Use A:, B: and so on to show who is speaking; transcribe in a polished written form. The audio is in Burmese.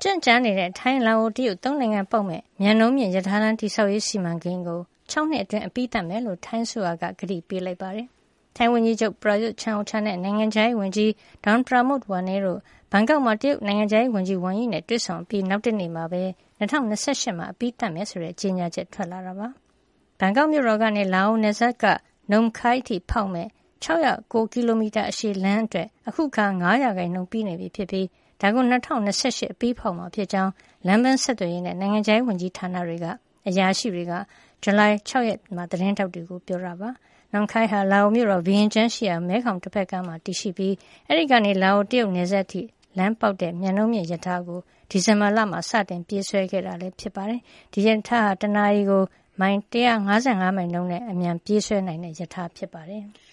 A: ကြန့်ကြာနေတဲ့ထိုင်းလာအိုတရုတ်3 နိုင်ငံပေါက်မဲ့မြန်နှုန်းမြင့်ရထားလမ်းတည်ဆောက်ရေးစီမံကိန်းကို6 နှစ်အတွင်းအပြီးသတ်မယ်လို့ထိုင်းအစိုးရကကတိပေးလိုက်ပါတယ်။ထိုင်းဝန်ကြီးချုပ်ပရာယွတ်ချန်အိုချာနဲ့နိုင်ငံခြားရေးဝန်ကြီးဒေါန်ပရာမုတ်ဝါနေတို့ဘန်ကောက်မှာတရုတ်နိုင်ငံခြားရေးဝန်ကြီးဝမ်ယီနဲ့တွေ့ဆုံပြီးနောက်တနေ့မှာပဲ2028မှာအပြီးသတ်မယ်ဆိုတဲ့ကြေညာချက်ထွက်လာတာပါ။ဘန်ကောက်မြို့တော်ကနေလာအိုနယ်စပ်ကနုံခိုင်းထိဖောက်မဲ့609 ကီလိုမီတာအရှည်လမ်းအတွက်အခုခါ9% ပြီးနေပြီဖြစ်ပြီးဒါကို2028အပြီးဖောက်မှာဖြစ်ကြောင်းလမ်းပန်းဆက်သွယ်ရေးနဲ့နိုင်ငံခြားရေးဝန်ကြီးဌာနတွေကအရာရှိတွေကဇူလိုင်6 ရက်မှာသတင်းထောက်တွေကိုပြောတာပါ။နုံခိုင်းဟာလာအိုမြို့တော်ဗီယင်ကျန်းရှိရာမဲခေါင်တစ်ဖက်ကမ်းမှာတည်ရှိပြီးအဲဒီကနေလာအိုတရုတ်နယ်စပ်ထိလမ်းပေါက်တဲ့မြန်နှုန်းမြင့်ရထားကိုဒီဇင်ဘာလမှာစတင်ပြေးဆွဲခဲ့တာလည်းဖြစ်ပါတယ်။ဒီရထားဟာတနာရီကိုမိုင်155 မိုင်နှုန်းနဲ့အမြန်ပြေးဆွဲနိုင်တဲ့ရထားဖြစ်ပါတယ်။